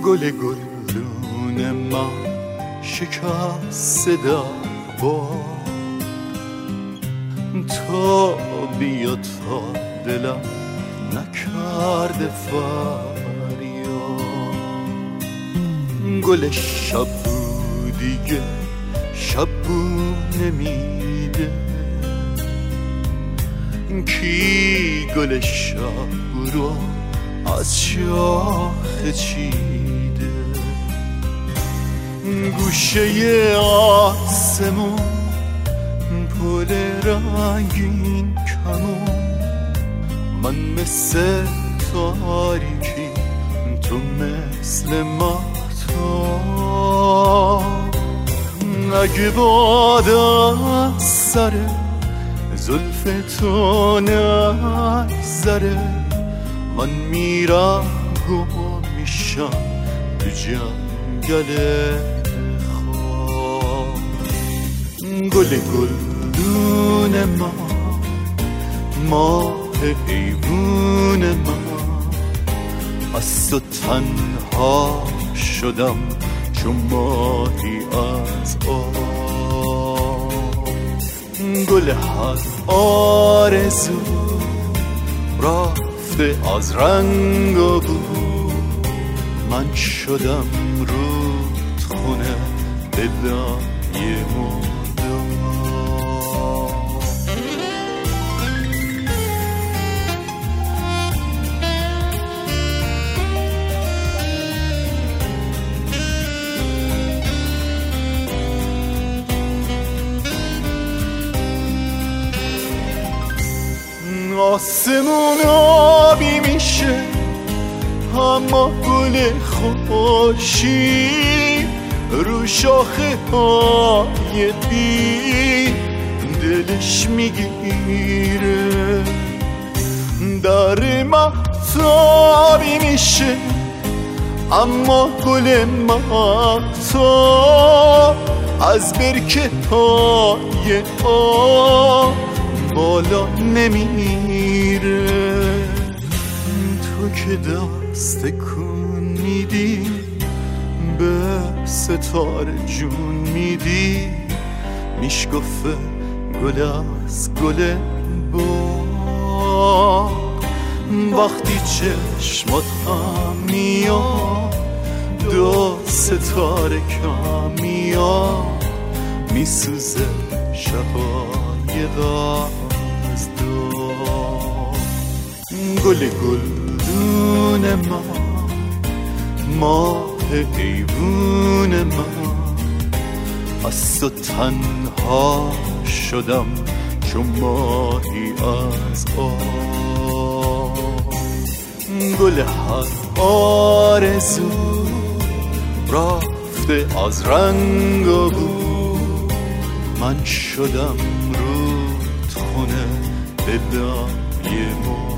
گل گلدون من شکست در باد، تا بیا تا دلم نکرده فریاد. گل شب دیگه شب نمیده، کی گل شب رو از شاخه چیده. گوشه آسمون پل رنگین کمون، من مثل تاریکی تو مثل مهتاب. اگه باد از سر زلف تو نگذره، من میرم گم میشم تو جنگل خواب. گل گلدون من، ماه ایوون من، از تو تنها شدم چون ماهی از آب. گل هر آرزو رفته از رنگ و بو، من شدم رودخونه دلم یه مدام. آسمون آبی میشه اما گل خوشی رو شاخه های بی دلش میگیره. در مهتابی میشه اما گل مهتاب از برکه های آب بالا نمیره. تو که دست کن میدی به ستاره جون میدی، میشکفه گل از گل با. وقتی چشمات هم میاد دو ستاره کم میاد، میسوزه شقایق از دو. گل گلدون من، ماه ایوون من، از تو تنها شدم چون ماهی از آب. گل هر آرزو رفته از رنگ و بو، من شدم رودخونه دلم یه